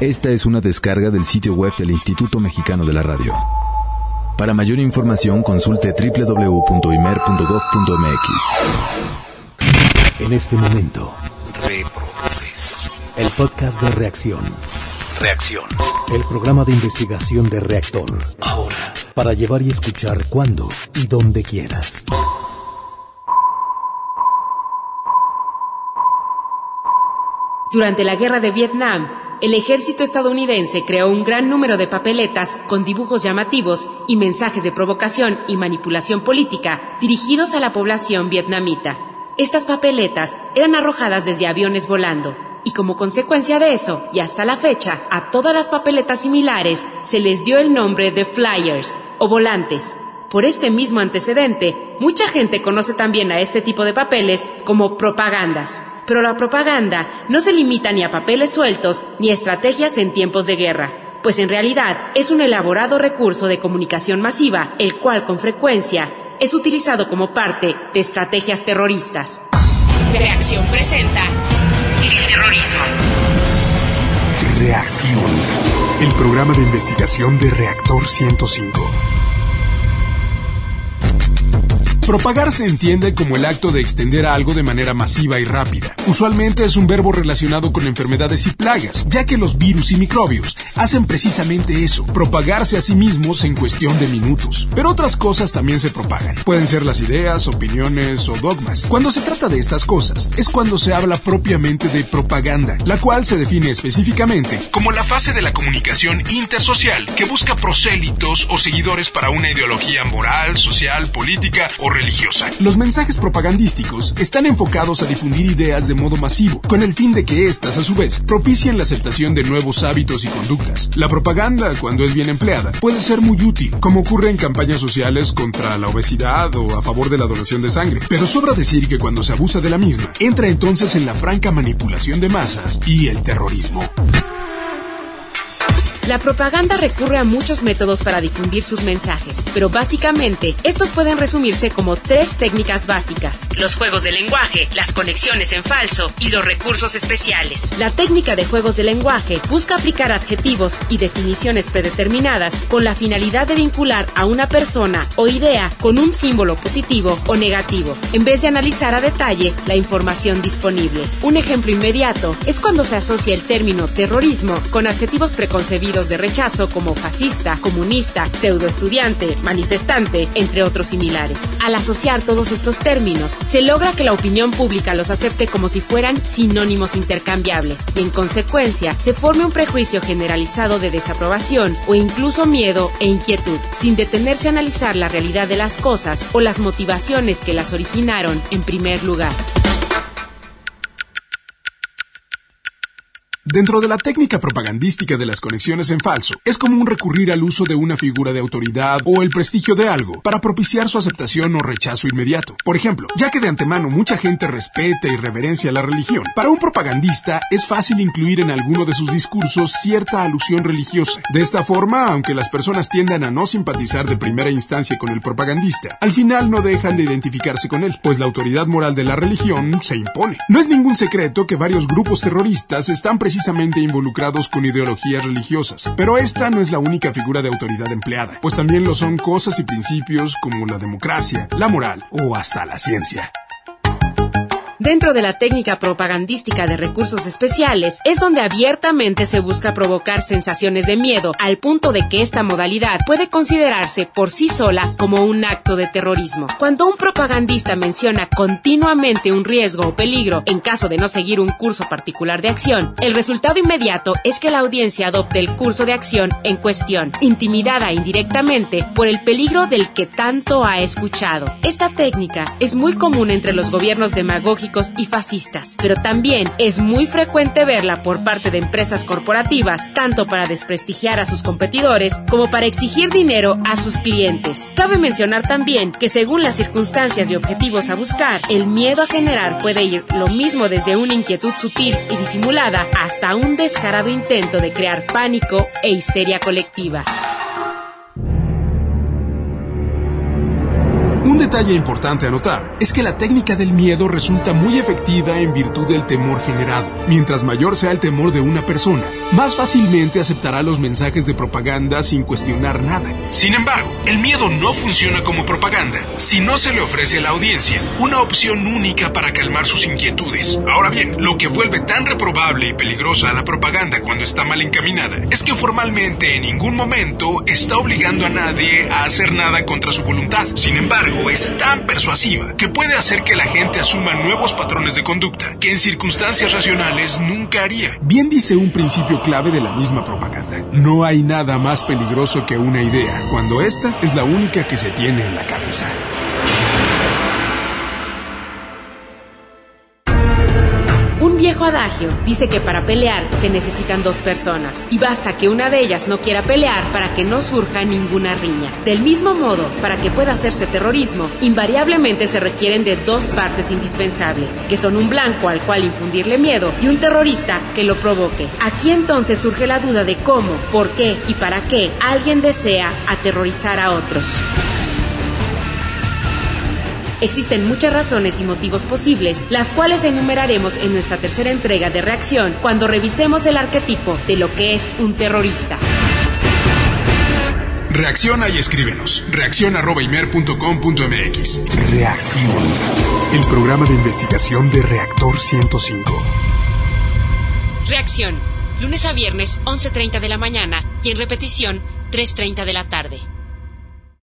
Esta es una descarga del sitio web del Instituto Mexicano de la Radio. Para mayor información, consulte www.imer.gov.mx. En este momento, reproduces el podcast de Reacción. Reacción. El programa de investigación de Reactor. Ahora, para llevar y escuchar cuando y donde quieras. Durante la Guerra de Vietnam, el ejército estadounidense creó un gran número de papeletas con dibujos llamativos y mensajes de provocación y manipulación política dirigidos a la población vietnamita. Estas papeletas eran arrojadas desde aviones volando, y como consecuencia de eso, y hasta la fecha, a todas las papeletas similares se les dio el nombre de flyers o volantes. Por este mismo antecedente, mucha gente conoce también a este tipo de papeles como propagandas. Pero la propaganda no se limita ni a papeles sueltos ni a estrategias en tiempos de guerra, pues en realidad es un elaborado recurso de comunicación masiva, el cual con frecuencia es utilizado como parte de estrategias terroristas. Reacción presenta el terrorismo. Reacción, el programa de investigación de Reactor 105. Propagar se entiende como el acto de extender algo de manera masiva y rápida. Usualmente es un verbo relacionado con enfermedades y plagas, ya que los virus y microbios hacen precisamente eso, propagarse a sí mismos en cuestión de minutos. Pero otras cosas también se propagan. Pueden ser las ideas, opiniones o dogmas. Cuando se trata de estas cosas, es cuando se habla propiamente de propaganda, la cual se define específicamente como la fase de la comunicación intersocial que busca prosélitos o seguidores para una ideología moral, social, política o religiosa. Los mensajes propagandísticos están enfocados a difundir ideas de modo masivo, con el fin de que éstas, a su vez, propicien la aceptación de nuevos hábitos y conductas. La propaganda, cuando es bien empleada, puede ser muy útil, como ocurre en campañas sociales contra la obesidad o a favor de la donación de sangre. Pero sobra decir que cuando se abusa de la misma, entra entonces en la franca manipulación de masas y el terrorismo. La propaganda recurre a muchos métodos para difundir sus mensajes, pero básicamente estos pueden resumirse como 3 técnicas básicas: los juegos de lenguaje, las conexiones en falso y los recursos especiales. La técnica de juegos de lenguaje busca aplicar adjetivos y definiciones predeterminadas con la finalidad de vincular a una persona o idea con un símbolo positivo o negativo, en vez de analizar a detalle la información disponible. Un ejemplo inmediato es cuando se asocia el término terrorismo con adjetivos preconcebidos de rechazo como fascista, comunista, pseudoestudiante, manifestante, entre otros similares. Al asociar todos estos términos, se logra que la opinión pública los acepte como si fueran sinónimos intercambiables y en consecuencia se forme un prejuicio generalizado de desaprobación o incluso miedo e inquietud, sin detenerse a analizar la realidad de las cosas o las motivaciones que las originaron en primer lugar. Dentro de la técnica propagandística de las conexiones en falso, es común recurrir al uso de una figura de autoridad o el prestigio de algo para propiciar su aceptación o rechazo inmediato. Por ejemplo, ya que de antemano mucha gente respeta y reverencia la religión, para un propagandista es fácil incluir en alguno de sus discursos cierta alusión religiosa. De esta forma, aunque las personas tiendan a no simpatizar de primera instancia con el propagandista, al final no dejan de identificarse con él, pues la autoridad moral de la religión se impone. No es ningún secreto que varios grupos terroristas están precisamente involucrados con ideologías religiosas, pero esta no es la única figura de autoridad empleada, pues también lo son cosas y principios como la democracia, la moral o hasta la ciencia. Dentro de la técnica propagandística de recursos especiales es donde abiertamente se busca provocar sensaciones de miedo al punto de que esta modalidad puede considerarse por sí sola como un acto de terrorismo. Cuando un propagandista menciona continuamente un riesgo o peligro en caso de no seguir un curso particular de acción, el resultado inmediato es que la audiencia adopte el curso de acción en cuestión, intimidada indirectamente por el peligro del que tanto ha escuchado. Esta técnica es muy común entre los gobiernos demagógicos y fascistas, pero también es muy frecuente verla por parte de empresas corporativas, tanto para desprestigiar a sus competidores como para exigir dinero a sus clientes. Cabe mencionar también que según las circunstancias y objetivos a buscar, el miedo a generar puede ir lo mismo desde una inquietud sutil y disimulada hasta un descarado intento de crear pánico e histeria colectiva. Un detalle importante a notar es que la técnica del miedo resulta muy efectiva en virtud del temor generado. Mientras mayor sea el temor de una persona, más fácilmente aceptará los mensajes de propaganda sin cuestionar nada. Sin embargo, el miedo no funciona como propaganda si no se le ofrece a la audiencia una opción única para calmar sus inquietudes. Ahora bien, lo que vuelve tan reprobable y peligrosa a la propaganda cuando está mal encaminada es que formalmente en ningún momento está obligando a nadie a hacer nada contra su voluntad. Sin embargo, es tan persuasiva que puede hacer que la gente asuma nuevos patrones de conducta que en circunstancias racionales nunca haría. Bien dice un principio clave de la misma propaganda: no hay nada más peligroso que una idea, cuando esta es la única que se tiene en la cabeza. Un viejo adagio dice que para pelear se necesitan dos personas y basta que una de ellas no quiera pelear para que no surja ninguna riña. Del mismo modo, para que pueda hacerse terrorismo, invariablemente se requieren de dos partes indispensables, que son un blanco al cual infundirle miedo y un terrorista que lo provoque. Aquí entonces surge la duda de cómo, por qué y para qué alguien desea aterrorizar a otros. Existen muchas razones y motivos posibles, las cuales enumeraremos en nuestra tercera entrega de Reacción cuando revisemos el arquetipo de lo que es un terrorista. Reacciona y escríbenos. reaccion@imer.com.mx. Reacción. El programa de investigación de Reactor 105. Reacción. Lunes a viernes, 11:30 de la mañana y en repetición, 3:30 de la tarde.